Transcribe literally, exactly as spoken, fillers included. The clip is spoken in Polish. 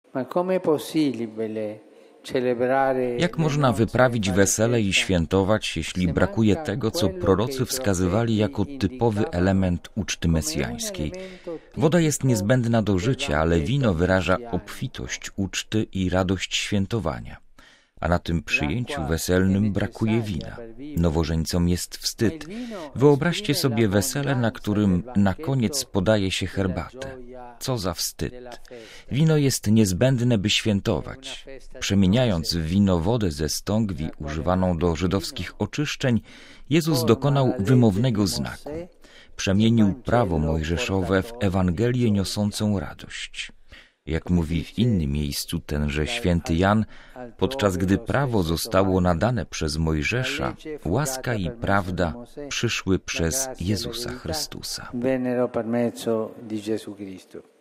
Jak można wyprawić wesele i świętować, jeśli brakuje tego, co prorocy wskazywali jako typowy element uczty mesjańskiej? Woda jest niezbędna do życia, ale wino wyraża obfitość uczty i radość świętowania. A na tym przyjęciu weselnym brakuje wina. Nowożeńcom jest wstyd. Wyobraźcie sobie wesele, na którym na koniec podaje się herbatę. Co za wstyd. Wino jest niezbędne, by świętować. Przemieniając w wino wodę ze stągwi używaną do żydowskich oczyszczeń, Jezus dokonał wymownego znaku. Przemienił prawo mojżeszowe w Ewangelię niosącą radość. Jak mówi w innym miejscu tenże święty Jan, podczas gdy prawo zostało nadane przez Mojżesza, łaska i prawda przyszły przez Jezusa Chrystusa.